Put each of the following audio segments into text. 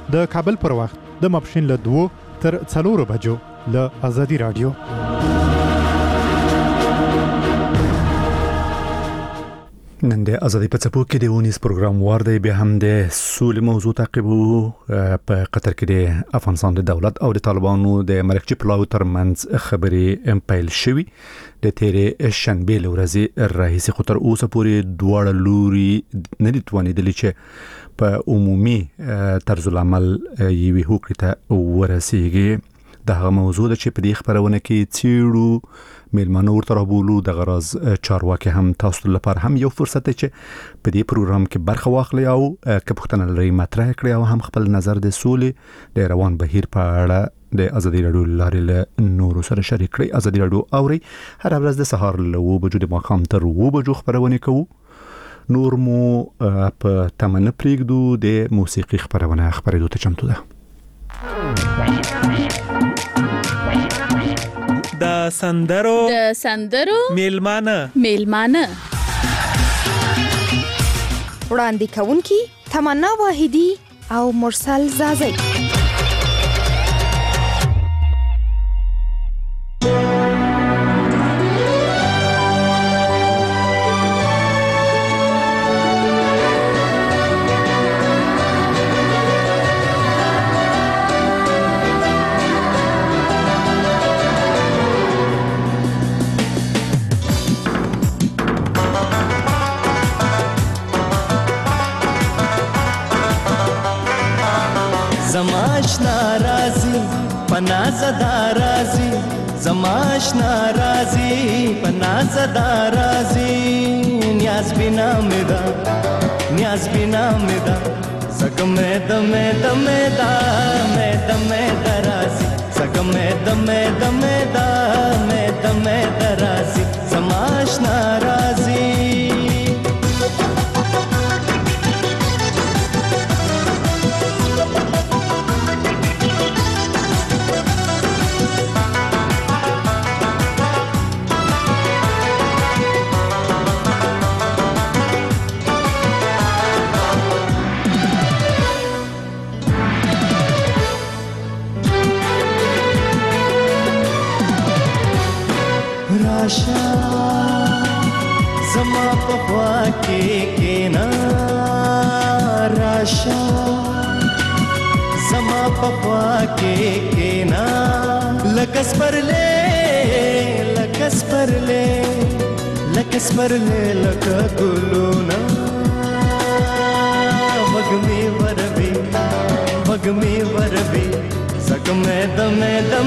د کابل پر وخت د ماپښین له 2 تر 4 بجو له ازادي رادیو. نن د ازادي په څپو کې د ونیس پروګرام وار دی، بیا هم د سولې موضوع تعقیبو. په قطر کې د افغانستان د دولت او د طالبانو د مرکزي پلاوي ترمنځ خبرې پیل شوې. د تیرې شنبې ورځې راهیسې خو تر اوسه پورې دواړه لوري نه دي توانېدلې چې په عمومي طرز العمل یوې هوکړې ته ورسیږي. دغه موضوع د چې په دې خبرونه کې چیرو میلمانه ورته رابولو د غراز چارواکي هم تاسو لپاره هم یو فرصت دی چې په دې پروګرام کې برخه واخلئ او که پوښتنه لرئ مطرح کړئ او هم خپل نظر د سولې د روان بهیر په اړه د ازادي رادیو لارې له نورو سره شریک کړئ. ازادي رادیو اورئ هر ورځ د سهار له 9 بجو د ماښام تر 2 بجو خبرونه کوو. نور مو په تمنه پرېږدو د موسیقي خبرونه خبرېدو ته چمتو ده. د سندرو میلمانه وړاندې کوونکی تمنا واحدی او مرسل زازی. زماش ناراضی پنازدا راضی نیاز بنا میدا سگم دم درازی سگم دم درازی زماش ناراضی زما په خوا کې کینا راشا زما په خوا کې کینا لکس پرلې لک ګلونا وګمي وربي سکم دم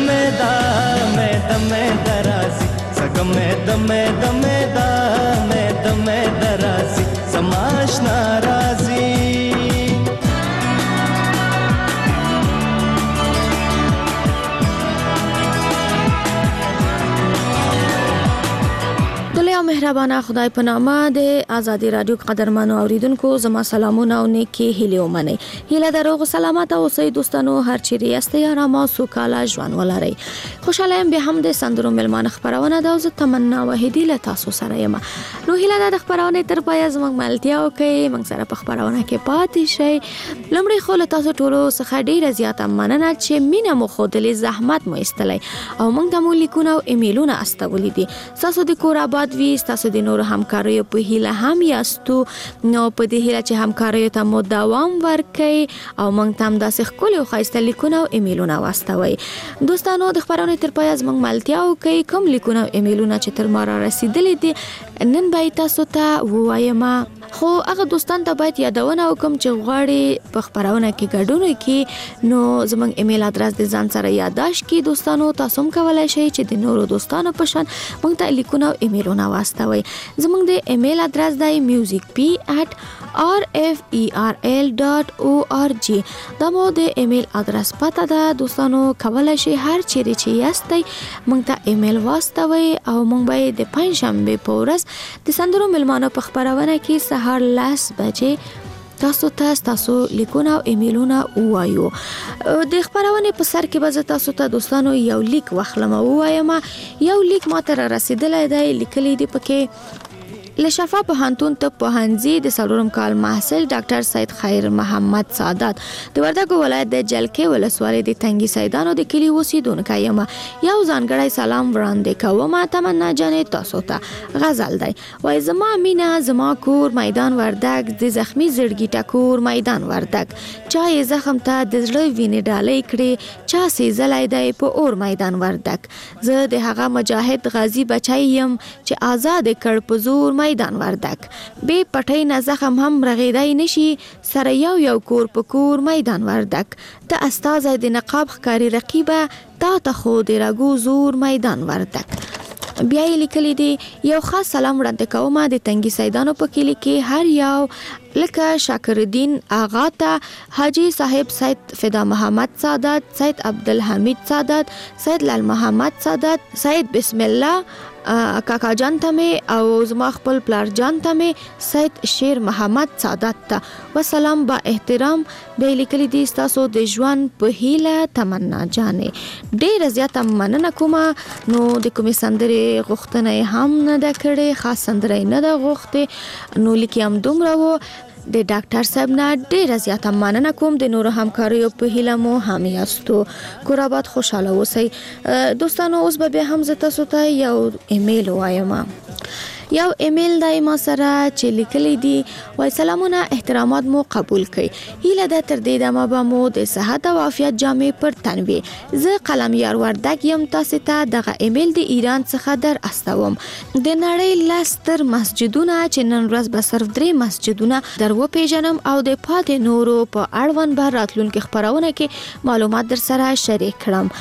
درازي سکم دم درازي سماش ناراضي مهربانه خدای په نامه د ازادي رادیو قدرمنو اوریدونکو زما سلامونه او نیکی هیله ومنئ. هیله دروغ سلامت اوسئ دوستانو، هر چیرې یاستئ آرام او سوکاله ژوند ولرئ. خوشاله یم به هم د سندرو ملمانه خبرونه د زه تمنا وحیدی له تاسو سره یم. نو هیله د خبرونه تر پای زموږ ملتیا او کې موږ سره په خبرونه کې پاتې شئ. لمړی خو له تاسو ټولو څخه ډیره زیاته مننه چې مینه مو خودلې زحمت مو استلای او موږ د مو لیکونه او ایمیلونه استولې دي. تاسو د کور آباد وي، تاسو د نور همکاریو په هیله هم یاستو. نو په دې هیله چې همکاریو ته مو دوام ورکړي او موږ ته هم داسې ښکلي او ښایسته لیکونه او ایمیلونه واستوئ. دوستانو د خبرونې تر پایه زموږ ملتیا وکړئ. کوم لیکونه او ایمیلونه چې تر ما را رسیدلي دي نن به تاسو ته ووایم. خو هغه دوستان ته باید یادونه وکم چې غواړي په خبرونه کې ګډون وکړي نو زموږ ایمیل ادرس د ځان سره یادداشت کړئ. دوستانو تاسو هم کولای شئ چې د نورو دوستانو په شان موږ ته لیکونه او ایمیلونه واستوئ. زموږ د ایمیل ادرس دی musicp@rferl.org. دا مو د ایمیل ادرس پته ده. دوستانو کولای شئ هر چیرې چې یاستئ موږ ته ایمیل واستوئ او موږ به د پنځشنبه په ورځ د سندرو ملمانو په خبرونه کې سهار 10 بجې تاسو لیکونه او ایمیلونه وایو. د خبرونه په سر کې به تاسو ته دوستانو یو لیک واخلم او وایم. یو لیک ماته را رسیدلی دی، لیکلی دی پکې لشفا پوهنتون طب پوهنځي د څلورم کال محصل ډاکټر سید خیر محمد سعادت د وردګو ولایت د جلکې ولسوالۍ د تنګي سیدانو د کلي اوسیدونکی یم. یو ځانګړی سلام وړاندې کوم تمنا جانې تاسو ته. غزل دی وای زما مینا زما کور میدان وردګ د زخمی زړګي ټکور میدان وردګ چا یې زخم ته د زړه وینې ډالۍ کړې چا سیزلی دی په اور میدان وردګ. زه د هغه مجاهد غازی بچی یم چې آزاد کړ په زور میدان وردګ. بے پټۍ نه زخم هم رغیدای نشي سره یو کور په کور میدان وردګ. ته استازی د نقاب ښکاری رقیبه تا ته خو د رګو زور میدان وردګ. بیا یې لیکلی دی یو خاص سلام وړاندې کوم د تنګي سیدانو په کلي کې هر یو لکه شاکر الدین آغا ته حاجی صاحب سید فدا محمد سعادت سید عبدالحمید سعادت سید لال محمد سعادت سید بسم الله کاکا جان ته می او زما خپل پلار جان ته می سید شیر محمد سعادت ته وسلام با احترام. به لیکلی دی تاسو د ژوند په هیله تمنا جانې ډیر زیاته مننه کوم. نو د کومې سندرې غوښتنه هم نه ده کړې خاص سندرې نه ده غوښتې نو لیکي هم دومره و. د ډاکټر صاحب نه ډیر زیاته مننه کوم. د نورو همکاریو په هیله مو هم یاستو. کور آباد خوشاله اوسئ. دوستانو اوس به هم زه تاسو ته یو ایمیل وایم. یو ایمیل دای ما سره چې لیکلی دی وای سلامونه احترامات مو قبول کړئ. هیله ده تر دې دمه به مو د صحت او عافیت جامې پر تن وي. زه قلمیار وردګ یم. تاسو ته دغه ایمیل د ایران څخه در استوم. د نړۍ لستر مسجدونه چې نن ورځ به صرف 3 مسجدونه در وپیژنم او د پاتې نورو په اړوند به راتلونکي خبرونه کې معلومات در سره شریک کړم.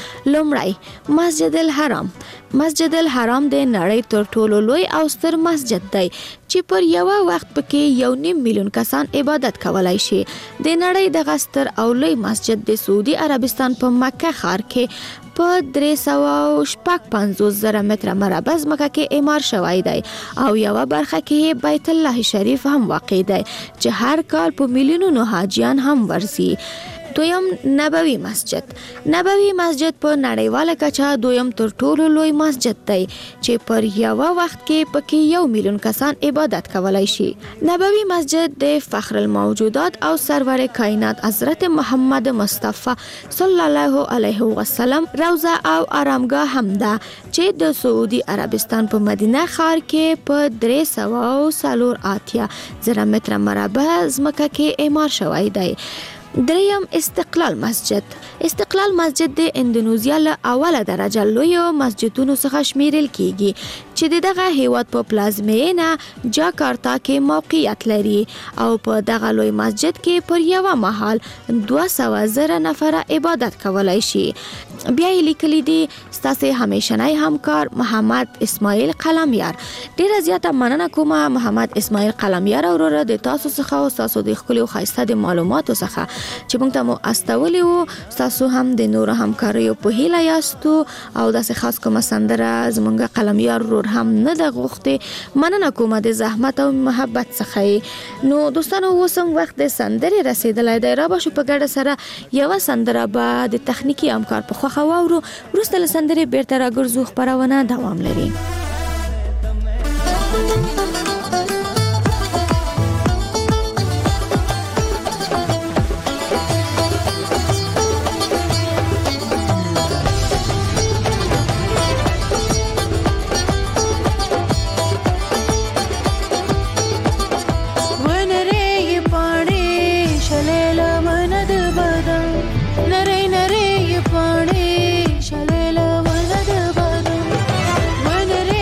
لومړی مسجد الحرام. مسجد الحرام د نړۍ تر ټولو لوی او ستر مسجد دی چې پر یو وخت پکې 1.5 میلیون کسان عبادت کولای شي. د نړۍ د غستر او لوی مسجد د سعودي عربستان په مکه ښار کې په 350,000 متره مربع ځمکه کې اعمار شوی دی او یو برخه کې بیت الله شریف هم واقع دی چې هر کال په میلیونونو حاجیان هم ورځي. دویم نبوي مسجد. نبوي مسجد په نړیواله کچه دویم تر ټولو لوی مسجد دی چې پر یو وخت کې پکې 1 میلیون کسان عبادت کولای شي. نبوي مسجد د فخر الموجودات او سرور کائنات حضرت محمد مصطفی صلی الله علیه وسلم روضه او آرامگاه هم ده چې د سعودي عربستان په مدینه ښار کې په 380,000 متره مربع ځمکه کې اعمار شوی دی. دریم استقلال مسجد. استقلال مسجد د اندونیزیا له اوله درجه لوی مسجدونو څخه شمیرل کیږي چې دغه هیواد په پلازمینه جاکارتا کې موقعیت لري او په دغه لوی مسجد کې پر یو مهال 200,000 نفر عبادت کولای شي. بیا یې لیکلی دی ستاسو همیشنی همکار محمد اسماعیل قلمیار. ډیر زیاته مننه کوم محمد اسماعیل قلمیار وروره د تاسو څخه او تاسو د خپل خاصه د معلوماتو څخه چې موږ ته مو استولې وو. تاسو هم د نورو همکاریو په هیله یاستو او داسې خاص کومه سندره زمونږ قلمیار ورور هم نه ده غوښتې. مننه کوم د زحمت او محبت څخه. نو دوستانو اوسم وخت د سندرې رسیدلی دی. را به شو په ګډه سره یوه سندره به د تخنیکي همکار په خوښه واورو. وروسته له سندرې بیرته راګرځو. خپرونه دوام لري. When it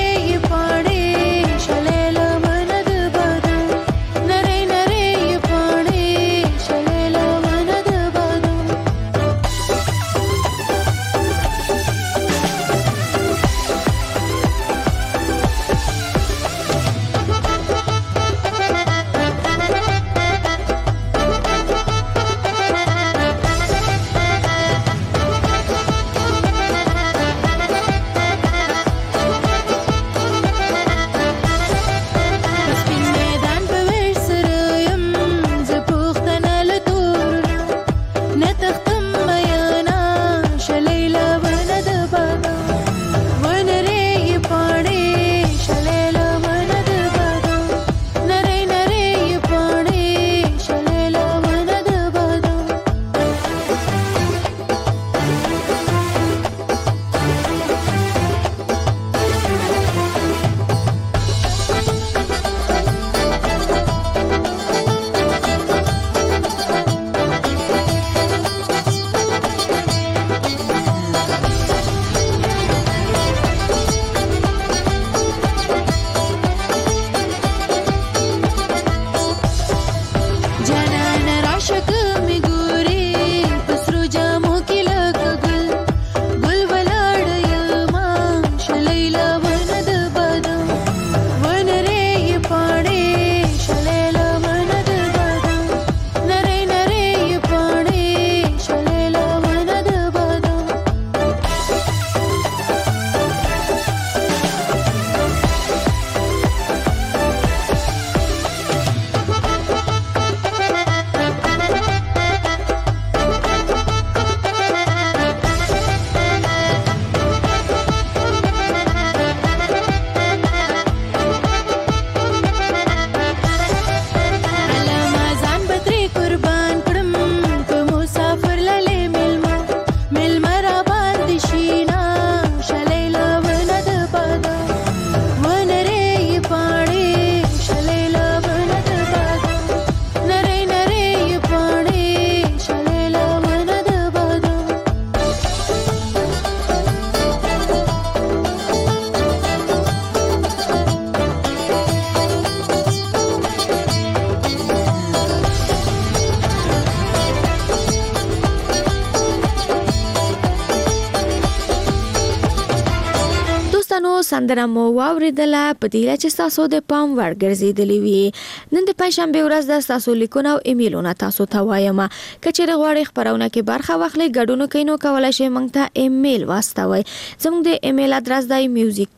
سندره مو واوریدله په دې چې تاسو د پام وړ ګرځیدلی وي. نن د پنځشنبه ورځ د تاسو لیکونه او ایمیلونه تاسو ته وایم. کچېره غواړئ خبرونه کې برخه واخلئ ګډون کینو کولای شئ موږ ته ایمیل واستوي. زموږ د ایمیل ادرس دی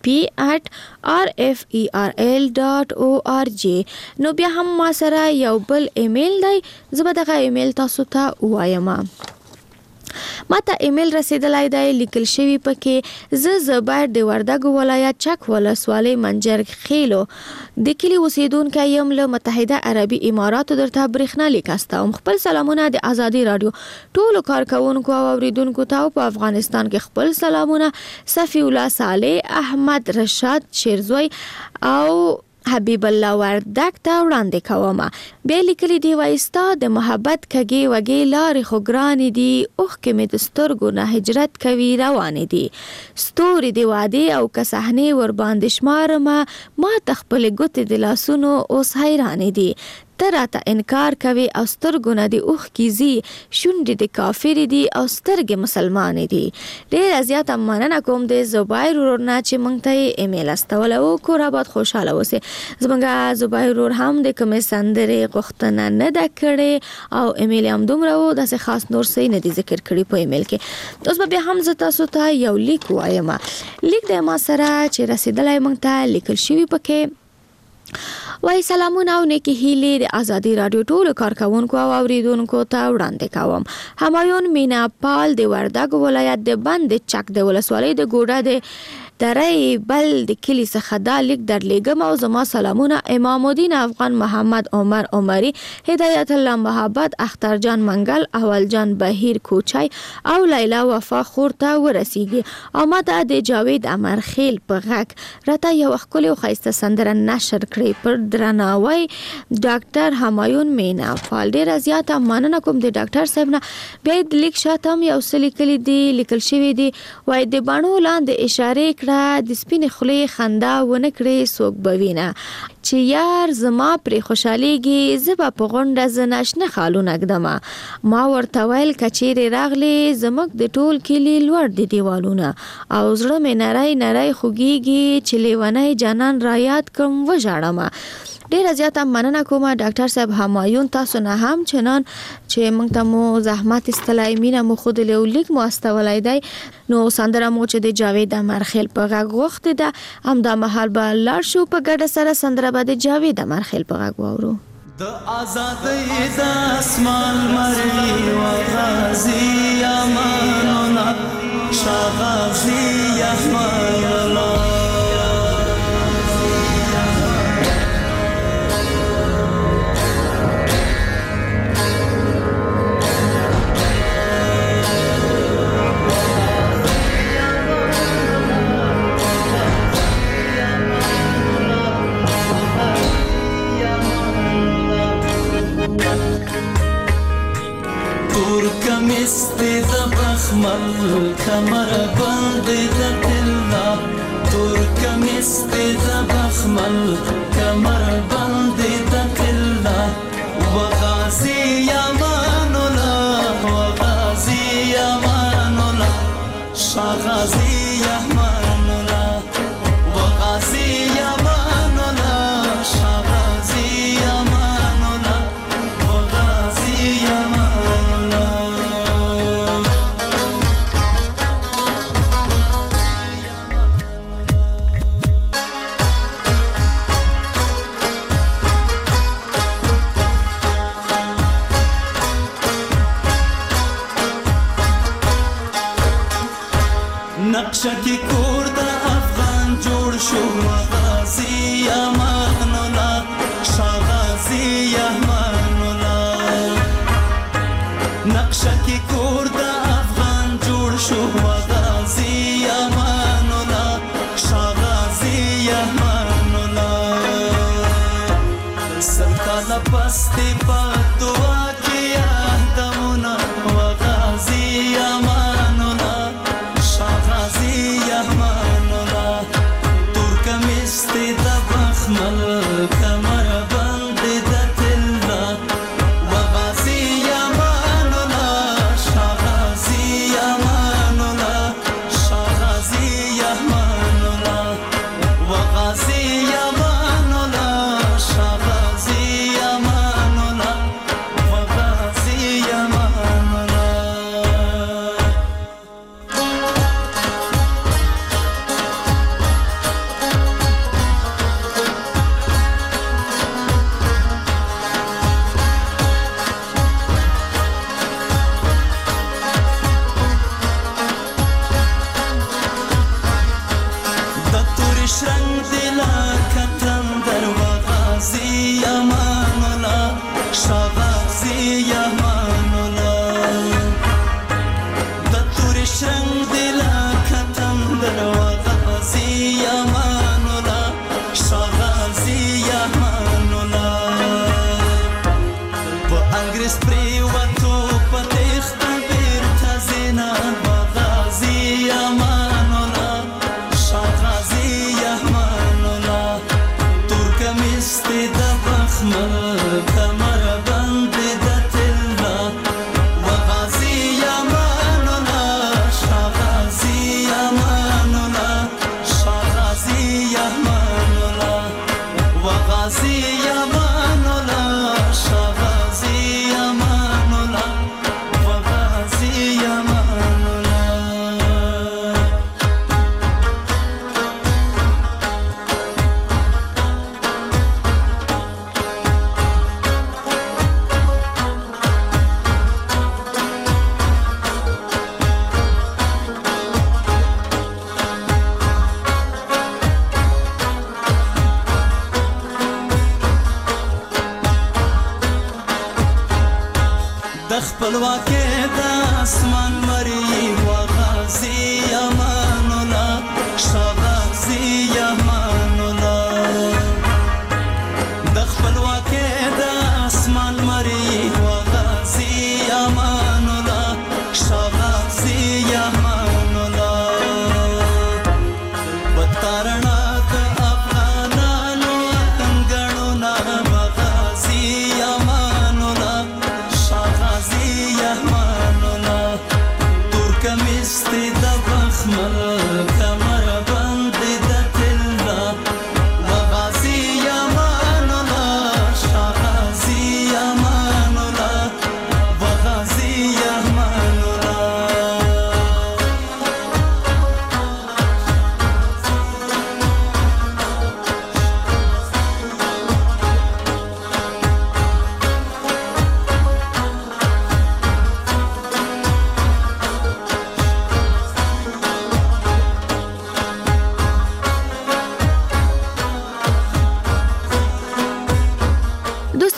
musicp@rferl.org. نو بیا هم ما سره یو بل ایمیل دی، زه به دغه ایمیل تاسو ته وایم. ما ته ایمیل رسیدلی دی، لیکل شوی پکې زه زبیر د وردګو ولایت چک ولسوالۍ منجرګ خیلو د کلی اوسیدونکی یم. له متحده عربي اماراتو درته برېښنا لیک استوم. خپل سلامونه د ازادي رادیو ټولو کارکونکو او اوریدونکو ته په افغانستان کې خپل سلامونه صفی الله صالح، احمد رشاد شیرزوی او حبیب الله وردګ ته وړاندې کوم. بیا لیکلي دی وایستا د محبت کږي وږي لارې خو ګرانې دي، اوښکې مې د سترګو نه هجرت کوي روانې دي، ستوري د وعدې او که صحنې ور باندې شمارمه، ما ته خپلې ګوتې د لاسونو اوس حیرانې دي، ته راته انکار کوي او سترګو نه د اوښکې ځي، شونډې د کافرې دي او سترګې مسلمانې دي. ډېره زیاته مننه کوم د زبیر ورور نه چې موږ ته یې ایمیل استولی و. کور آباد خوشحاله اوسئ. زموږ زبیر ورور هم د کومې سندرې غوښتنه نه ده کړې او ایمیل هم دومره و، داسې خاص نور څه نه دي ذکر کړي په ایمیل کې. اوس به بیا هم زه تاسو ته یو لیک وایم. لیک د ما سره چې رسیدلی موږ ته لیکل شوي پکې وای سلامونه او نیکی هیلې د ازادي رادیو ټولو کارکونکو او اوریدونکو ته وړاندې کوم. همایون مینا پال د وردګ ولایت د بند چک د ولسوالۍ د ګوډه د درې بل د کلی څخه دا لیک درلیږم او زما سلامونه امام الدین افغان، محمد عمر عمری، هدایت الله محبت، اختر جان منګل، اول جان بهیر کوچای او لیلا وفا خور ته ورسیږي. او ما ته د جاوید امرخیل په غږ راته یو ښکلی او ښایسته سندره نشر کړې. پر درناوی ډاکټر همایون مینا پال. ډېره زیاته مننه کوم د ډاکټر صاحب نه. بیا د لیک شاته هم یو څه لیکل شوي دي. وای د بڼو لاندې اشاره د سپینې خولې خندا ونه کړې څوک به وینه، چې یار زما پرې خوشحالیږي زه به په غونډه زه نشنه خالونه ږدمه. ما ورته ویل که چیرې راغلې زموږ د ټول کلي لوړ دي دیوالونه او زړه مې نری نری خوږیږي چې لیونی جانان را یاد کړم وژاړمه. ډیره زیاته مننه کوم ډاکټر صاحب همایون، تاسو نه هم چنان چې موږ ته مو زحمت استلای مینه مو خود له لیک مو استولای دی. نو سندره مو چې د جاوید امرخیل په غږ وخت ده هم دا مهال به لار شو په ګډه سره سندره به د جاوید امرخیل په غږ واورو. د آزادۍ د اسمان مری و غازی امانونه شغازی احمد کمیستی د بخمل کمر باندې د تلا، تور کمیستی د بخمل کمر باندې د تلا، وغازی امان الله وغازی امان الله شغازی امان الله وغازی امان الله شغازی امان الله وغازی امان نقشه کی کور د افغان جوړ شو غازی امان الله شغازی امان الله، نقشه کی کور د افغان جوړ شو غازی امان الله شغازی امان الله، سرکال پستی په دعا کې یادونه غازی امان الله شغازی احمان الله، تور کمیستی د بخمل کمر باندې د تلا، وغازی امان الله شغازی امان الله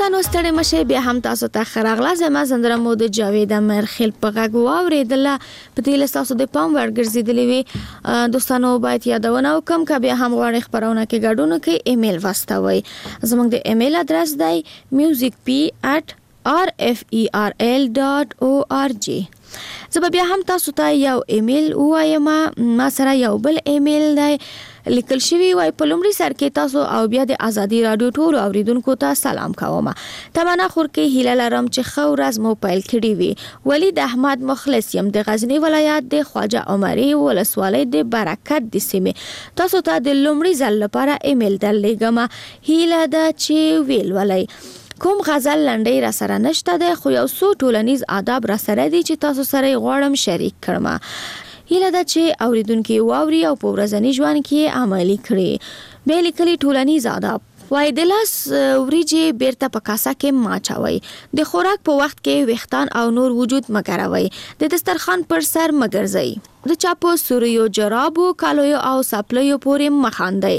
دوستانو ستړي مشه بیا هم تاسو ته خراغله زما زندره مود جاوید مرخیل په غږ واوریدل په دې لاسو د پام ورګرځیدلې وي دوستانو باید یادونه وکم ک بیا هم غواړي خبرونه کې ګډون کې ایمیل واستوي زموږ د ایمیل ادرس دی musicp@rferl.org زه بیا هم تاسو ته یو ایمیل وایم ما سره یو بل ایمیل دی لیکل شوی وای په لومړي سر کې تاسو او بیا د ازادي رادیو ټول اوریدونکو ته سلام کوم تمنا خور کې هیله لرم چې خو ورځ مو پیل کړی وي ولید احمد مخلص يم د غزنی ولایت د خواجه عمري ولسوالۍ د برکت د سیمه تاسو ته د لومړي ځل لپاره ایمیل درلېږم هیله ده چې ویل ولای کوم غزل لنډي را سره نشته ده خو یو څو ټولنیز آداب را سره دي چې تاسو سره غواړم شریک کړم هیله ده چې اوریدونکو واوري او په ورځني ژوند کې عملي کړي به لیکلي ټولنیز آداب وای د لاس وریجې بیرته په کاسه کې ماچوي د خوراک په وخت کې وختان او نور وجود مګروي د دسترخوان پر سر مګرځي د چاپو سوریو جرابو کالویو او سپلیو پورې مخاندي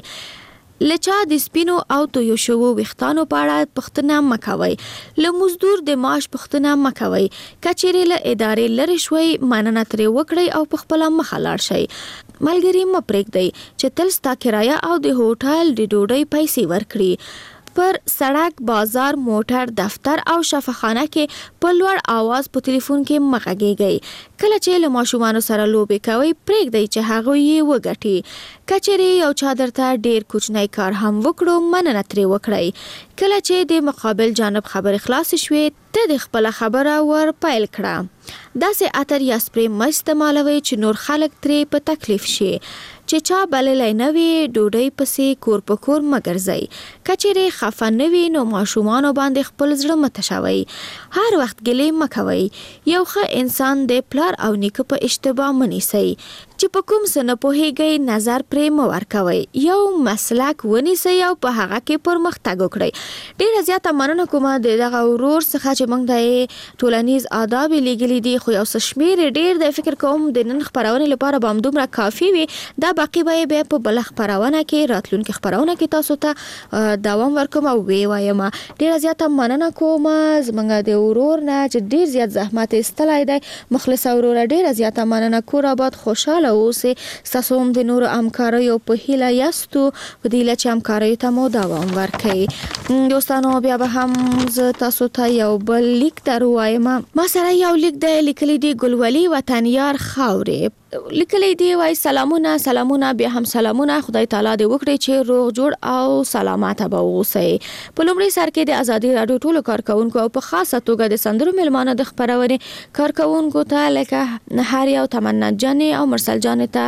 لچا د سپینو او تویو شو وختانو پاړه پختنه مکوي له مزدور د معاش پختنه مکوي کچېرې له ادارې لری شوي مننه ترې وکړي او په خپل مخالړ شي ملګری مپریک دی چې تل ستا کرایه او د هوټل د ډوډۍ پیسې ورکړي پر سړک بازار موټر دفتر او شفاخانه کې په لوړ आवाज په ټلیفون کې مغږیږي کله چې له ماشومانو سره لوبې کوي پریک دی چې هغه یې وګټي کچېرې یو چا درته ډیر کوچنی کار هم وکړو مننه ترې وکړي کله چې د مقابل جانب خبر خلاص شوي ته د خپل خبره ور پیل کړه داسې اتر یا سپری مستعمالوي چې نور خلک ترې په تکلیف شي چې چا بللای نوي ډوډۍ پسې کور په کور مګرځي کچېرې خفه نوي نو ماشومان باندې خپل زړه متشوي هر وخت ګلې مکوي یو ښه انسان د پلار او نیکه په اشتباه منیسي چې په کوم څه نه پوهیږي نظر پرې مو ورکوي یو مسلک ونیسي او په هغه کې پرمختګ وکړي ډیر زیاته مننه کوم دغه ورور څخه چې موږ د ټولنیز آداب لګلې دي خو یو څه شمیر ډیر د فکر کوم د نن خبرونه لپاره به دومره کافي وي دا باقي به په بل خبرونه کې راتلونکي خبرونه کې تاسو ته دوام ورکوم او وی وایم ډیر زیاته مننه کوم زمونږ د ورور نه چې ډیر زیات زحمت استلای دی مخلص ورور ډیر زیاته مننه کور آباد خوشاله اوسه تاسو هم د نور همکاریو په هیله یاستو په دې لچ همکاریو ته مو دوام ورکړي دوستانو بیا به هم تاسو ته یو بل لیک دروایم ما سره یو لیک دی لیکلی دی ګلولي وطنیار خاورې لیکلی دی وای سلامونه بیا هم سلامونه خدای تعالی دې وکړي چې روغ جوړ او سلامات به اوسئ په لومړي سر کې د ازادي رادیو ټولو کارکونکو او په خاصه توګه د سندرو ملمانو د خبرونه کارکونکو ته لکه هر یو تمنا جان او مرسل جان ته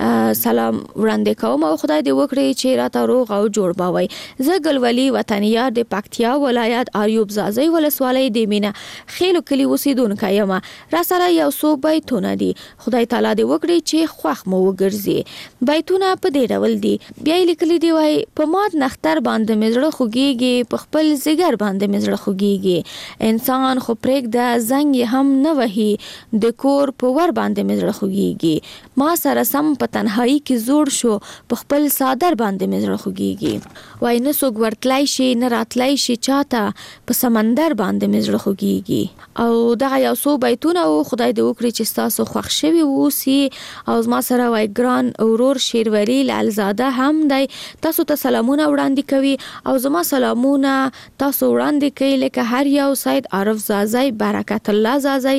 سلام وړاندې کوم او خدای دې وکړي چې راته روغ او جوړ باوي زه ګلولي وطنیار د پکتیا ولایت اریوب زازي ولسوالۍ د مینا خېلو کلی اوسیدونکو یم را سره یو څو بیتونه دي خدای تعالی دې وکړي چې خوښ مو وګرځي بیتونه په دې ډول دي بیا لیکلي دی وای په مات نختر باندې مزړه خوږيږي په خپل زګر باندې مزړه خوږيږي انسان خو پرېګ د زنګ هم نه وهي د کور په ور باندې مزړه خوږيږي ما سره سم په تنهایی کې زوړ شو په خپل صادر باندې مزړه خوږيږي وای نه سوګ ورتلای شي نه راتلای شي چاته په سمندر باندې مزړه خوږيږي او دا یو څو بیتونه او خدای دې وکړي چې تاسو خوښ شوي ووسی او ما سره وای ګران اورور شیرولی لالزاده هم دی تاسو ته سلامونه وړاندې کوي او زما سلامونه تاسو وړاندې کوي لکه هر یو سید عارف زازی برکت الله زازی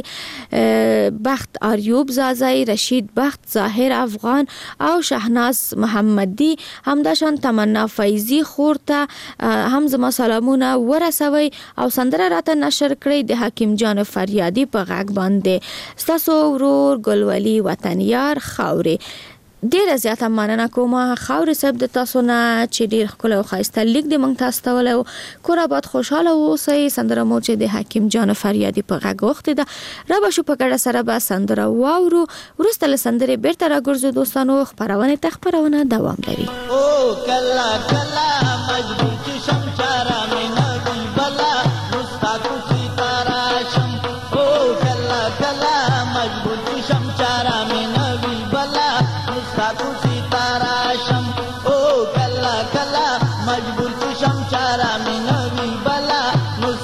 بخت اریوب زازی رشید بخت ظاهر افغان او شهناز محمدی همداشان تمنا فیضی خورته هم زما سلامونه ورسوي او سندره راته نشر کړی د حکیم جان فریادی په غږ باندې تاسو ورور ګلولي وطنیار خاورې ډیر زیاته مننه کوم خاورې صاحب د تاسو نه چې ډیر خپل او خاصه لیک د مونږ تاسو ته ولو کور آباد خوشاله اوسئ سندره مو چې د حکیم جان فریادی په غږ وخت ده را به شو په ګډه سره به سندره واورو ورسته له سندره بیرته راګرځو دوستانو خبرونه تخبرونه دوام لري او کلا کلا مجبور چې شم چارا مې نه وی بلا مستاکو ستاره شم او کلا کلا مجبور چې شم چارا مې نه وی بلا مستاکو ستاره شم او کلا کلا مجبور چې شم چارا مې نه وی بلا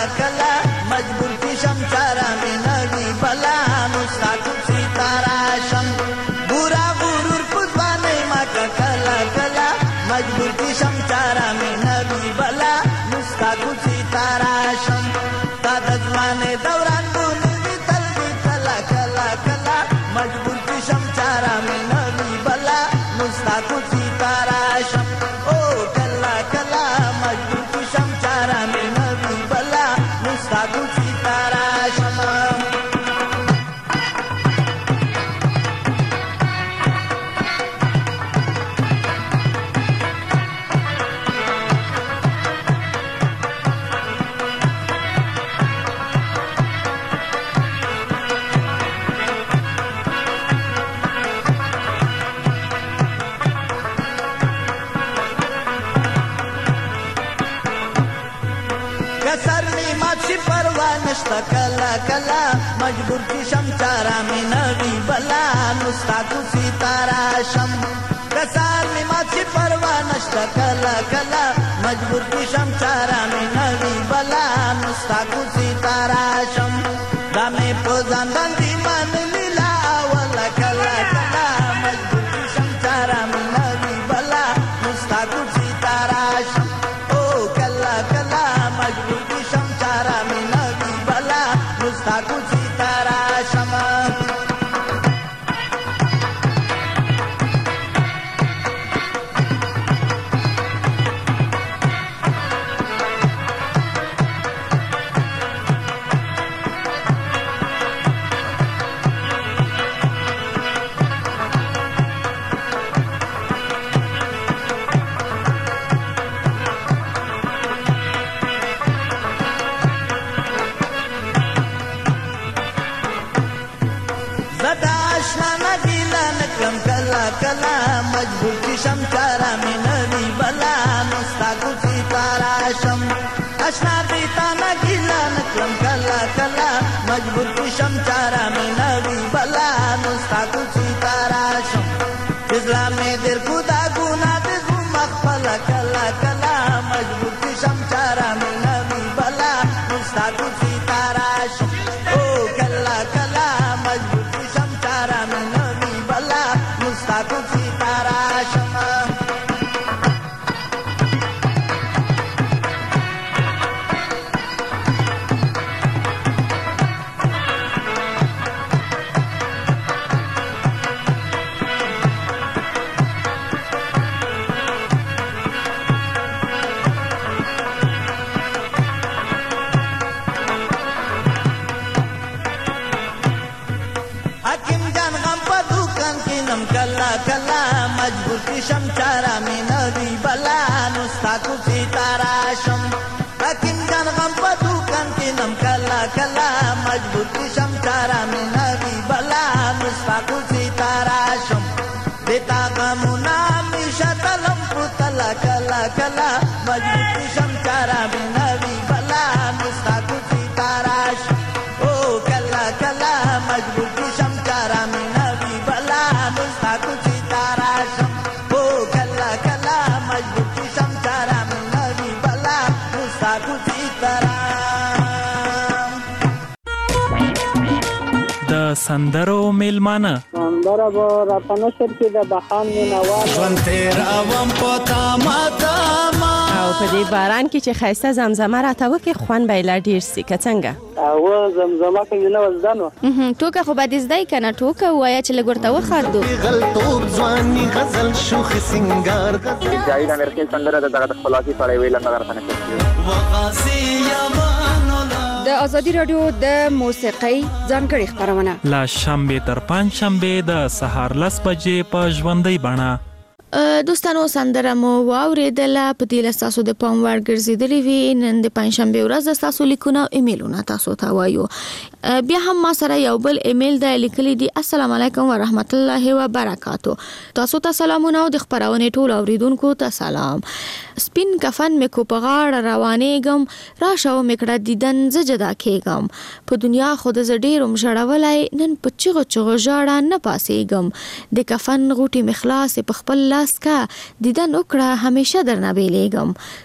کلا مجبور کی شم چارا میں نوی بلا نستا کچی تارا شم برا غرور پزوانے ماں کا کلا کلا مجبور کی شم چارا میں نوی بلا نستا کچی تارا شم تا دزوانے دوران بولوی تلوی کلا کلا کلا مجبور کی شم چارا میں نوی بلا نستا کچی تارا شم او کلا کلا مجبور کی شم چارا میں نوی بلا نستا کچی تارا شم نشتا کلا کلا مجبور کی شم چارا میں نوی بلا نستا کسی تارا شم کسار میں ماچی پروا نشتا کلا کلا مجبور کی شم چارا میں نوی بلا نستا کسی تارا شم دامے پوزان بندی من لیلا والا کلا کلا مجبور کی شم چارا میں نوی بلا نستا کسی تارا شم او کلا کلا مجبور کی شم چارا میں نستا کچی تارا شما کلا مجبور کی شم چارا میں نوی بلا نستا کچی تارا شم اشنا بیتا نگیلا نکلم کلا کلا مجبور کی شم چارا میں نوی بلا نستا کچی تارا شم اسلام میں در خدا گنا دزو مخفلا کلا کلا مجبور کی شم چارا میں نوی بلا نستا کچی تارا شم او کلا کلا مجبور کی شم چارا میں نوی بلا نستا کچی تارا شم کلا کلا مجبور کی شم چارا میں نوی بلا نستا کچی تارا شم حکیم جان غم پدو کن کی نم کلا کلا مجبور کی شم چارا میں نوی بلا نستا کچی تارا شم دیتا غمونا میشا تلم پتلا کلا کلا مجبور کی شم چارا میں نوی بلا نستا کچی تارا شم او کلا کلا مجبور کی شم چارا میں نوی بلا نستا کچی تارا شم او کلا کلا مجبور کی شم چارا میں نوی بلا نستا کچی تارا د سندرو میلمانه سندره به راته نشر کې د بخان مینوال ژوند تیروم په تامه تامه او په دې باران کې چې ښایسته زمزمه راته وکړي خوند به یې لا ډېر سي که څنګه او زمزمه کوي نه وزده نو ټوکه خو به دې زده که نه ټوکه ووایه چې لږ ورته وخاندو غلطوب ځواني غزل شوخ سنگار جاوید امرخیل سندره د دغه خپلواکي سړی ویل نه راته نشر کېږي وغازي یمانو د ازادي رادیو د موسیقۍ ځانګړي خبرونه لا شنبه تر پنځ شنبه د سهار 10 بجې په ژوندۍ بڼه. دوستانو سندره مو واوریدله په دې له تاسو د پام وړ ګرځېدلې وي. نن د پنځشنبې ورځ د تاسو لیکونه او ایمیلونه تاسو ته وایو. بیا هم ما سره یو بل ایمیل د لیکلي دی: السلام علیکم ورحمت الله وبرکاتو. تاسو ته سلامونه او د خبرونې ټول اوریدونکو ته سلام. سپین کفن مې کو په غاړه روانېږم، راشه و مې کړه دیدن زه جدا کېږم. په دنیا خو د زه ډېر م ژړولی، نن په چغو چغو ژاړه نه پاسېږم. د کفن غوټې مې خلاصې په خپل لاس کا، دیدن وکړه همیشه درنه بیلیږم.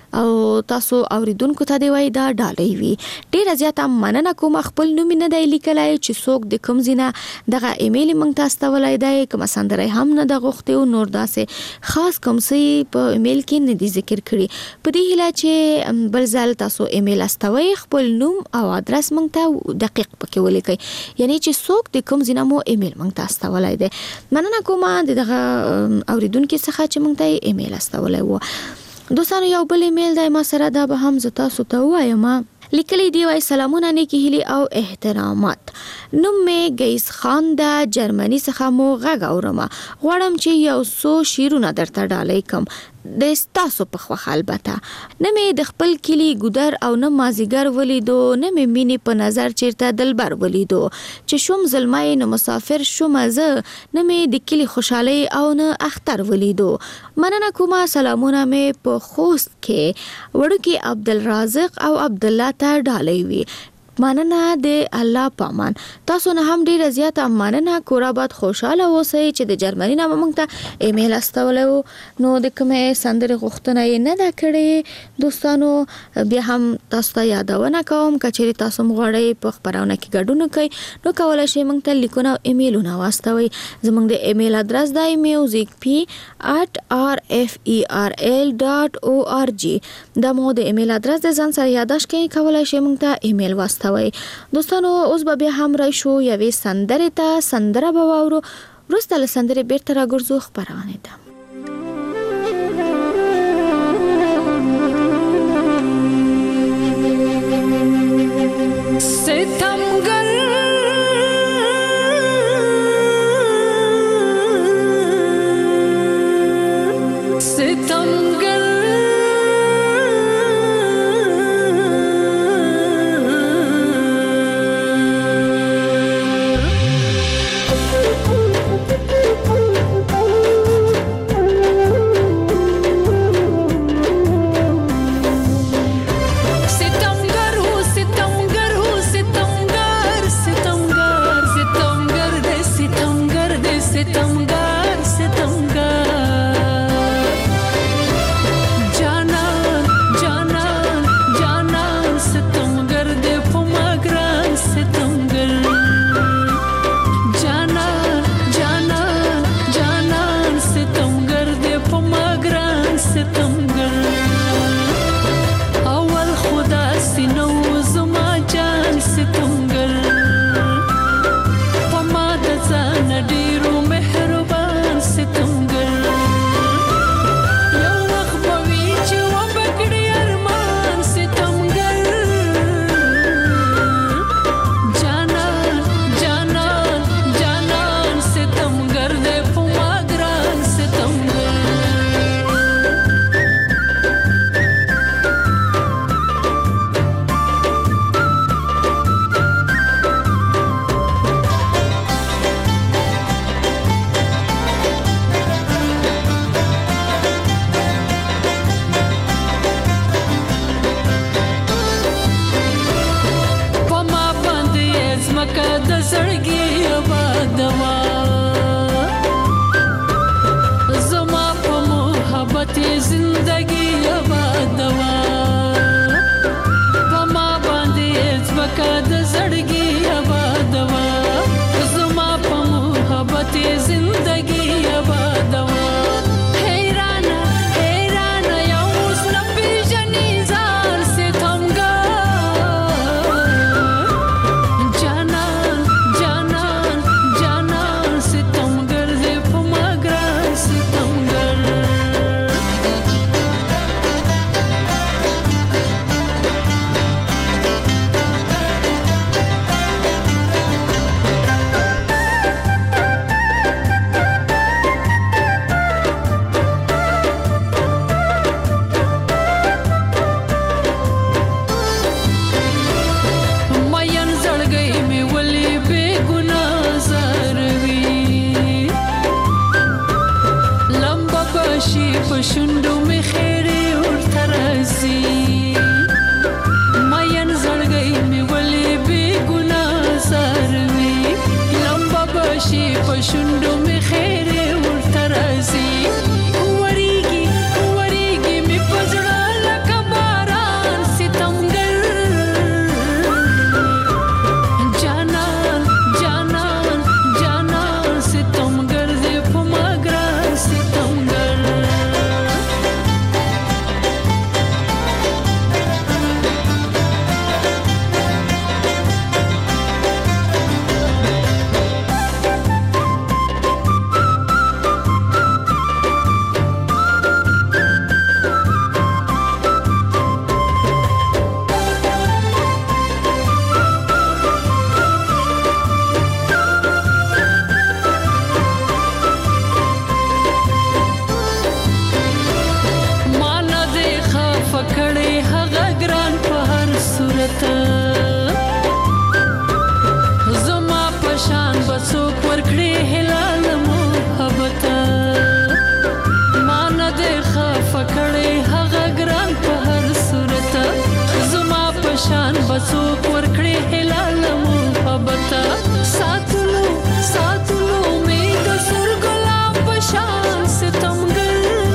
او تاسو اوریدونکو ته دی وای دا ډالۍ وي. ډیره زیاته مننه کوم. خپل نوم نه دی لیکلای چې څوک د کوم زینه دغه ایمیل مونږ ته استولای دی، کوم سندره هم نه د غوښته او نور داسې خاص کوم څه په ایمیل کې نه دي ذکر کړی. په دې هیله چې بل ځل تاسو ایمیل استوي خپل نوم او ادرس مونږ ته دقیق پکې ولیکئ، یعنی چې څوک د کوم زینه مو ایمیل مونږ ته استولای دی. مننه کوم دغه اوریدونکو څخه چې مونږ ته ایمیل استولای وو. دوستانو یو بل ایمیل دی ما سره، دا به هم زه تاسو ته وایم. لیکلی دی وای سلامونه، نیکی هیلی او احترامات. نوم می گیس خان د جرمني څخه مو غږ اورم. غواړم چې یو څو شیرونه درته ډالۍ کوم د تاسو په خوښه. البته نه می د خپل کلی ګودر او نه مازیګر ولیدو، نه می مینی په نظر چیرته دلبر ولیدو، چې شوم زلمای نو مسافر شوم زه، نه می د کلی خوشحالي او نه اختر ولیدو. مننه کومه. سلامونه می په خوست کې وړوکی عبدالرازق او عبد الله ته ډالۍ وي. مننه د الله پامان. تاسو نه هم ډیره زیاته مننه. کوراباد خوشاله اوسئ چې د جرمني نه موږ ته ایمیل استولو. نو د کومه سندره غوښتنه یې نه دا کړې دوستانو. بیا هم تاسو ته یادونه کوم کچېری تاسو مغواړئ په خبرونه کې ګډون کوئ نو کولای شئ موږ ته لیکونه او ایمیلونه واستوي. زموږ د ایمیل ادرس دی musicp@referl.org. دا مو د ایمیل ادرس د ځان سره یاداښت کړئ. کولای شئ موږ ته ایمیل واستوي. دوستانو اوس به بیا هم راشو یوې سندره ته. سندره به واورو، وروسته له سندرې بیرته راګرځو خبرونه ته. زما پشان بسوک ورکړي هلال محبت مان دې خفکړې هغه ګران په هر صورت زما پشان بسوک ورکړي هلال محبت ساتلو ساتلو می د سر ګلاب پشان ستمګر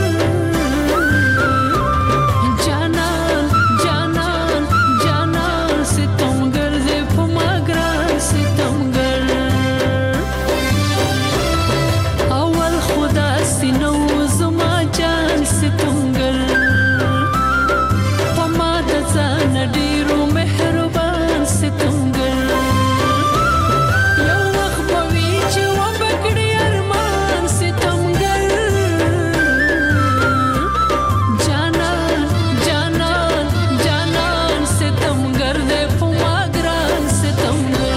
جانان جانان جانان ستمګر دې په ماګران ستمګر اول خدا سينو زما جان ستمګر په ما د ځان ډیرو مهربان ستمګر یو وخت به وي چې وبکړي ارمان ستمګر جانان جانان جانان ستمګر دې په ما ګران ستمګر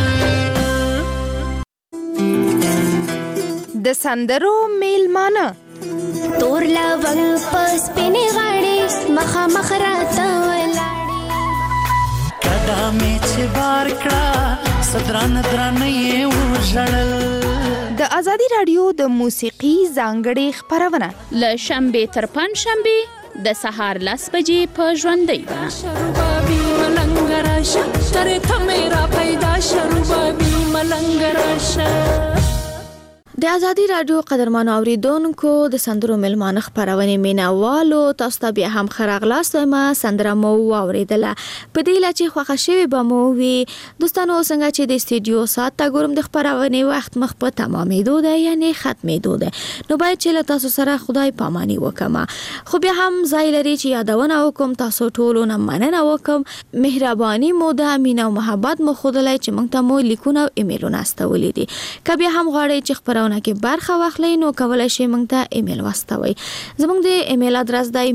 د سندرو میلمانه تور لونګ پس پینې غاړې مخه مخ راته ولاړې کدا مې چې بار کړه صدران درانه یې وژړل د ازادي رادیو د موسیقي ځانګړې خبرونه له شنبه تر پنځشنبه د سهار 10 بجې په ژوندۍ بڼه شروبابي ملنګ راشه ترې ته مې را پیدا شروبابي ملنګ راشه د ازادي رادیو قدرمنو اوریدونکو د سندرو ملمانه خبرونه مینوالو تاسو ته بیا هم خراغلاست ما سندره مو اوریدله په دې لا چې خوښه شوی به مو وي دوستانو څنګه چې د استودیو سات تا ګورم د خبرونه وخت مخ په تمامېدو ده یعنی ختمېدو ده نو باید چې له تاسو سره خدای پاماني وکما خو بیا هم ځای لري چې یادونه وکم تاسو ټولو نه مننه وکم مهرباني مو د امینه او محبت مو خدای چې موږ ته مو لیکونه او ایمیلونه استولې دي کبه هم غواړئ چې خبرونه کې برخه واخلئ نو کولای شئ موږ ته ایمیل واستوئ زموږ د ایمیل ادرس دی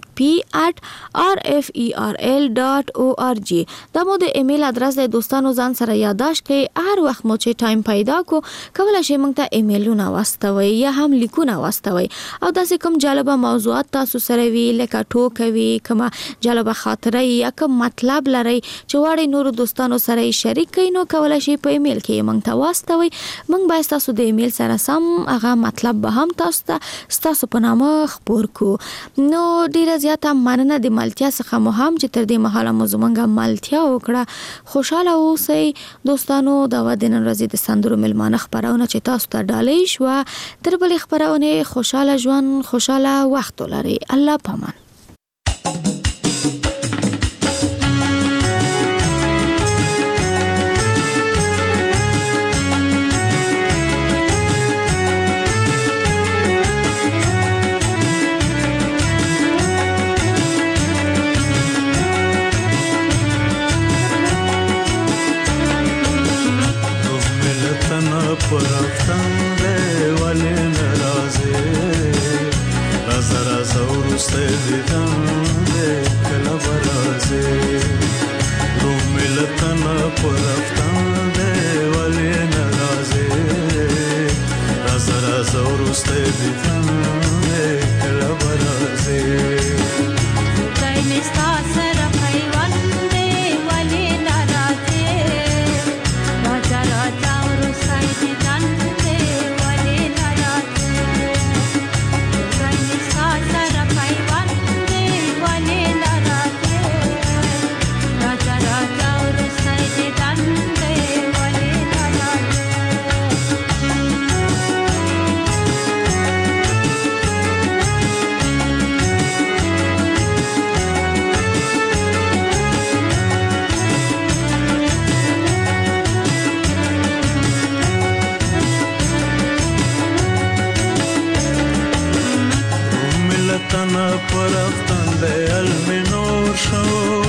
musicp@rferl.org دا مو د ایمیل ادرس دی دوستانو ځان سره یادداشت کړئ هر وخت مو چې ټایم پیدا کو کولای شئ موږ ته ایمیلونه واستوئ یا هم لیکونه واستوئ او داسې کوم جالبه موضوعات تاسو سره وی لکه ټوکوي کومه جالبه خاطره یا کوم مطلب لري چې واړی نور دوستانو سره شریک کړئ نو کولای شئ په ایمیل کې موږ ته واستوئ موږ به تاسو د ایمیل سره سم هغه مطلب به هم تاسو په نامه خبر کو نو ډیره زیاته مننه د ملتیا څخه مو هم چې تر دې مهاله مو زمونږه ملتیا وکړه خوشاله اوسئ دوستانو دا و د نن ورځې د سندرو ملمانه خبرونه چې تاسو ته ډالۍ شو تر بلې خبرونه خوشاله ژوند خوشاله وخت ولرئ الله پامان پرفتن ده ولی نرازه رازه رازه و رسته دیدن ده کلا برازه رو ملتن پرفتن ده ولی نرازه رازه رازه و رسته دیدن ده کلا برازه کای نستا سر پیوان ده ولی نرازه راجا راجا و رسای دیدن ده ولی نرازه کای نستا سر پیوان ده ولی نرازه راجا راجا و رسای دیدن ده ولی نرازه تنا پرفتن ده المنور شو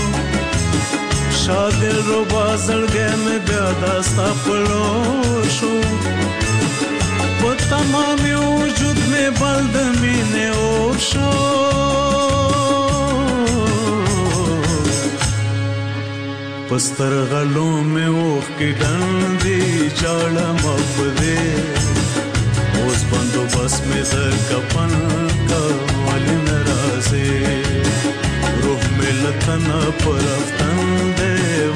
شادل رو بازلگه میں بیاداستا پلور شو و تمامی وجود میں بلدمین اور شو پستر غلوں میں اوخ کی ڈندی جاڑا مفدے اوز بندو بس میں در کپن کا والی نرازے روح میں لتنا پرفتن دے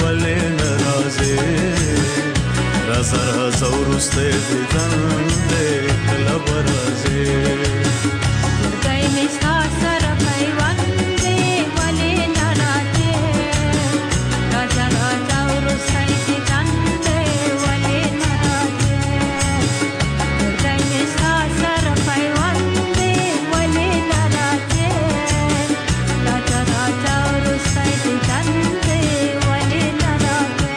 ورسته دیدن دی کله برازي ګای می ستا سره پیوند دی ولې نه راځې راځه راځه ورسته دیدن دی ولې نه راځې ګای می ستا سره پیوند دی ولې نه راځې راځه راځه ورسته دیدن دی ولې نه راځې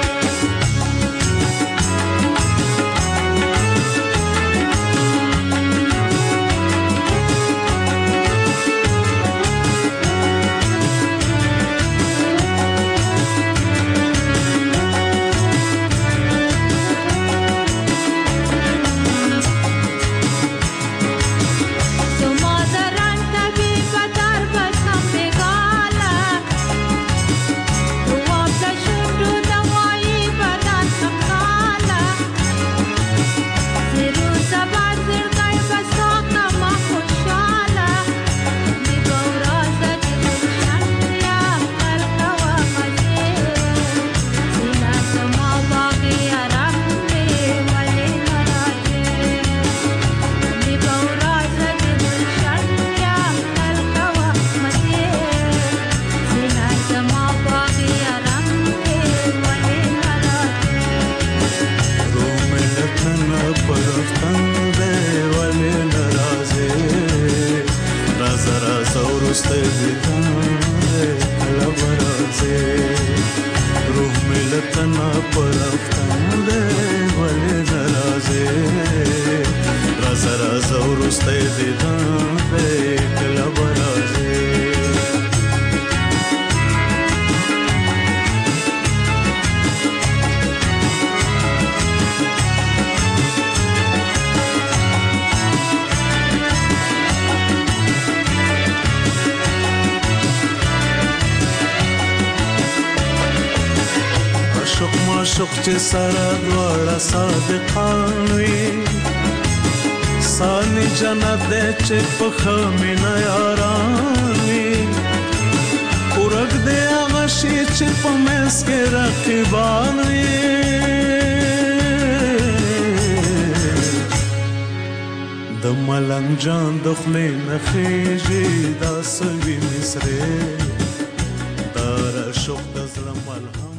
زما دران تبي بدر بسم بګاله رواب د شونډو دوایي بدن سمکاله زیرو سبا زړګی بسا کما خوشاله دی ګورازه د ګلشن یا خلقوه مزې سینا زما باغې آرام دی ولې نه راځې دی ګورازه د ګلشن یا خلقوه مزې سینا زما باغې آرام دی ولې نه راځې روح ملتنا پرفتن دی ولې ناراضي رازه رازه ورسته دیدن دی کله برازي روح ملتنا پرفتن دی ولې ناراضي رازه رازه ورسته دیدن دی کله برازي عاشق معشوق چې سره دواړه صادقان وي سانی جنت دې چې په ښه مینه یاران وي ورک دې هغه شي چې په منځ کې رقیبان وي د ملنګ جان د خولې نه خېژي دا سوي مصرې دا راشق د زړه ملهم